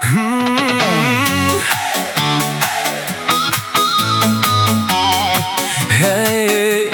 Hey.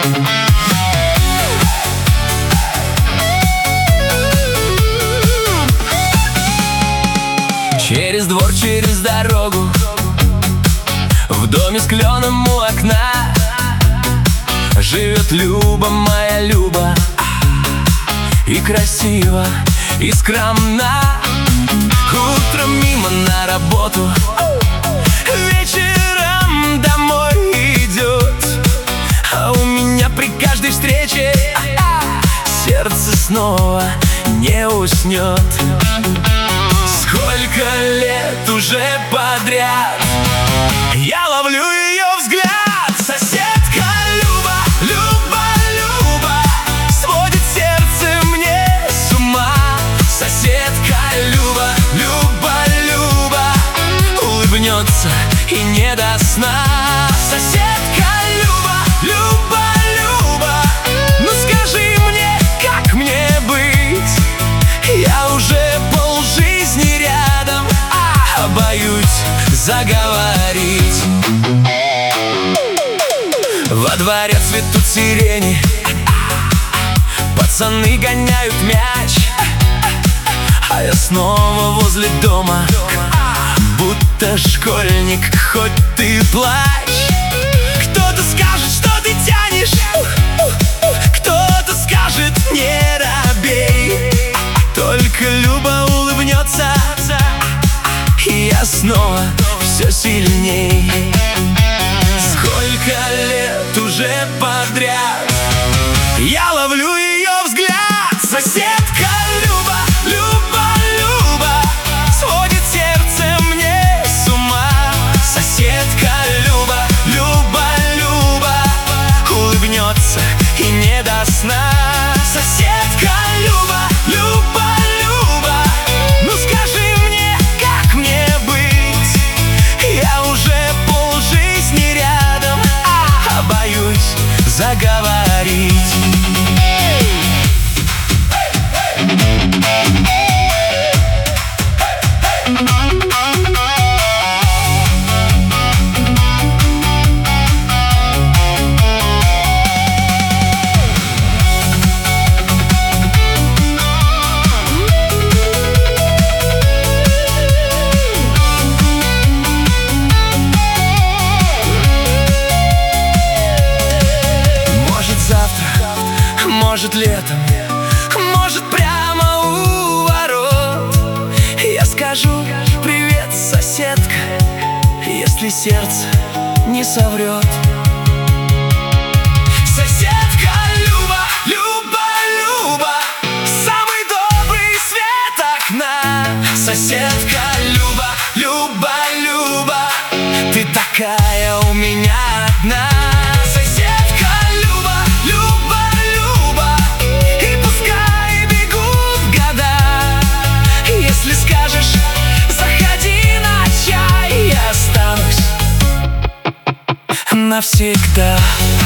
Через двор, через дорогу, в доме с кленом у окна живет Люба, моя Люба. И красиво, и скромна. Утром мимо на работу, вечером домой идет. А у меня при каждой встрече сердце снова не уснет. Сколько лет уже подряд я ловлю ее взгляд. Соседка Люба, Люба, Люба, сводит сердце мне с ума. Соседка Люба, Люба, Люба, улыбнется и не до сна. Соседка Люба, Люба, Люба, ну скажи мне, как мне быть? Я уже полжизни рядом, а боюсь заговорить. Во дворе цветут сирени, пацаны гоняют мяч, а я снова возле дома, будто школьник, хоть ты плачь. Кто-то скажет, что ты тянешь, кто-то скажет, не робей. Только Люба улыбнется, и я снова все сильней. Сколько лет уже подряд я ловлю ее взгляд. Соседка Люба, Люба, Люба, сводит сердце мне с ума. Соседка Люба, Люба, Люба, улыбнется и не до сна. Соседка Люба, Люба, Люба, ну скажи мне, как мне быть? Я уже полжизни рядом, а боюсь заговорить. Может летом, может прямо у ворот я скажу: привет, соседка, если сердце не соврет. Соседка Люба, Люба, Люба, самый добрый свет окна. Соседка Люба, Люба, Люба, ты такая у меня одна. Навсегда.